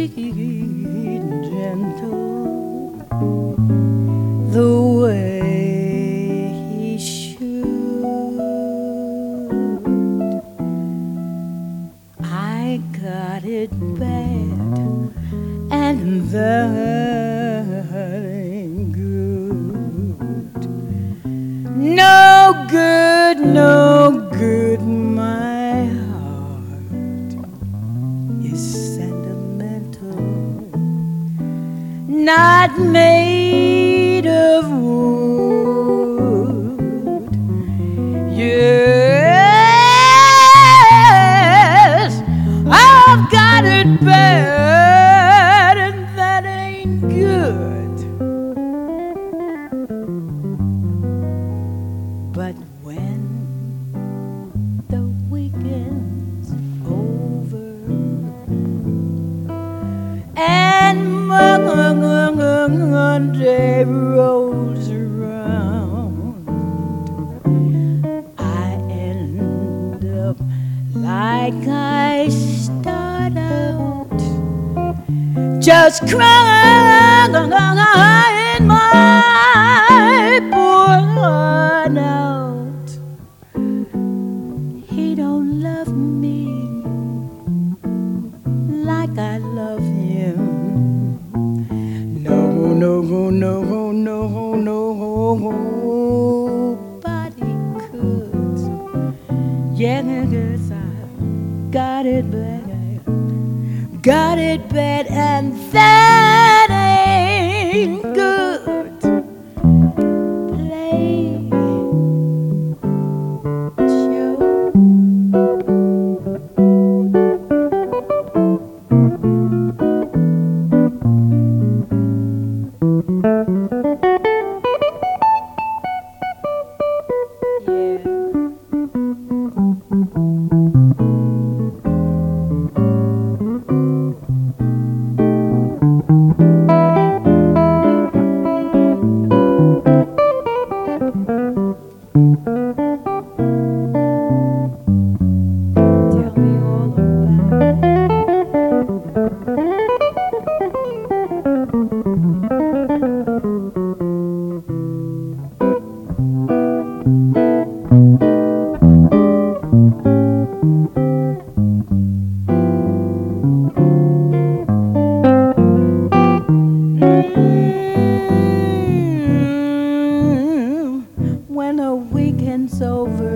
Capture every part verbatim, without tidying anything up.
sweet and gentle, the way he should. I got it bad, and that ain't good. No good, no good, my heart is sentimental, not made of wood. Yes, I've got it bad, and that ain't good. But when the weekend's over and Monday rolls around, I end up like I start out, just crying my poor heart out. He don't love me like I love him. No, no, no, no, no, nobody could. Yeah, 'cause I got it bad, got it bad, and that ain't good. Play Joe. Tell me all about Mm, when a weekend's over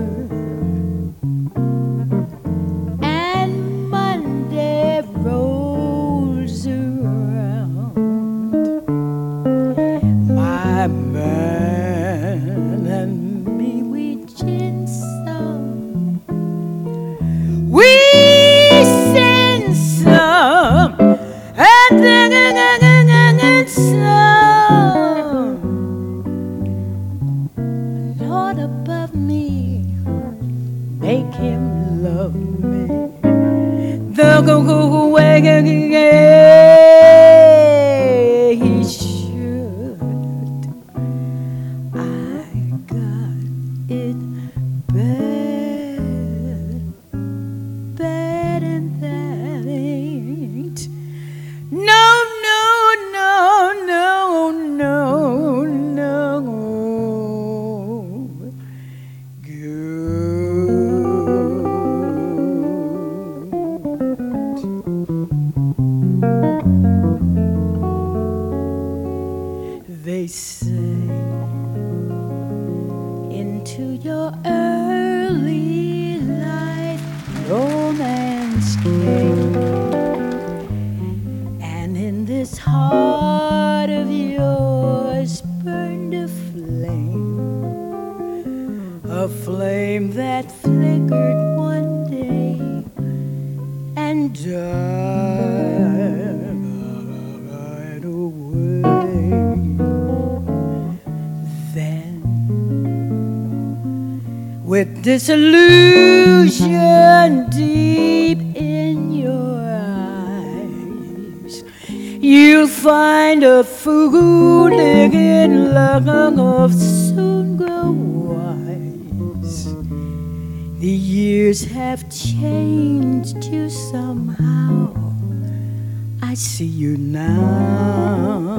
and Monday rolls around, my man and me, we gin some, we sing some, and then some. Lord above me, make him love me the way he should. I got it bad, bad, and that ain't. No, no, no, no, no, no good. They say into your early life romance came, and in this heart of yours burned a flame, a flame that flickered one day and died away. Then, with disillusion deep in your eyes, you'll find a fool-in love soon grow wise. The years have changed you somehow, I see you now,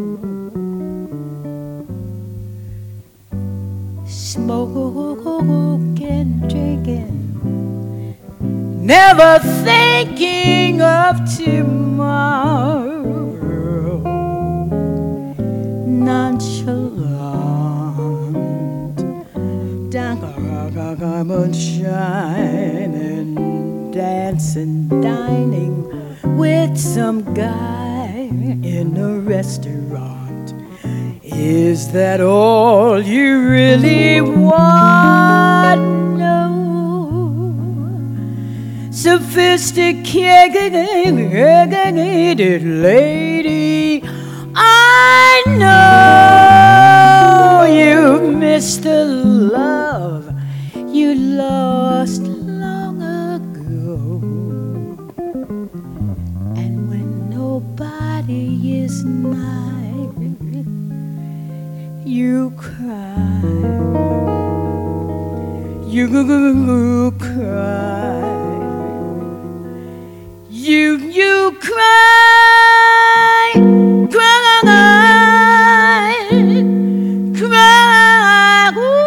smoking, drinking, never thinking of tomorrow, nonchalant, diamond shining, dancing, dining with some guy in a restaurant. Is that all you really want? No. Sophisticated lady, I know you missed the love you lost long ago. And when nobody is nigh, you cry, you cry, you you cry, cry, cry. Ooh.